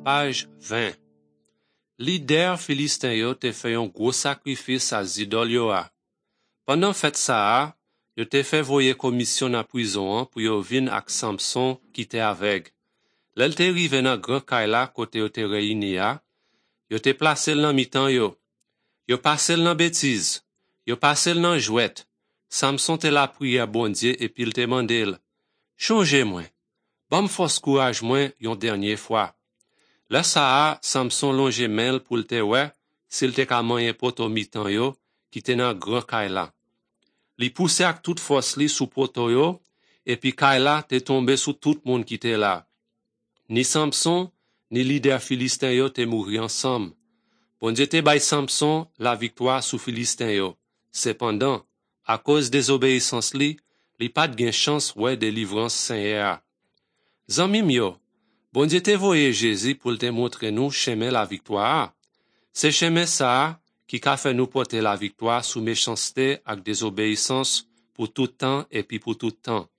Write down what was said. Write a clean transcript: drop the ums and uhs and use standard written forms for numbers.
Page 20. Leader Philistin yo te fait un gros sacrifice à zidol yo a. Pendant fête ça, yo te fait voyer commission na prison pour yo vin ak Samson qui te avec. L'el te rive nan grand kay la kote yo te réuni a, yo te place nan mitan yo. Yo passe nan bêtise, yo passe nan jouette. Samson te la prière bon Dieu et puis il te mandel. Changez moi. Bon force courage moi yon dernier fois. Là ça Samson longe mel pour te ouais, s'il te ka manye poto mitan yo qui te nan grand kay la. Li pousse ak toute force li sous poto yo et puis kay la te tombe sous tout monde qui te là. Ni Samson ni leader Philistin yo te mouri ensemble. Bon Dieu te bay Samson la victoire sous Philistin yo. Cependant, à cause désobéissance li pas de chance ouais délivrance Seigneur. Zanmim yo, bon Dieu te voye Jésus pour te montrer nous chemin la victoire. C'est chemin ça qui a fait nous porter la victoire sous méchanceté avec désobéissance pour tout temps et puis pour tout temps.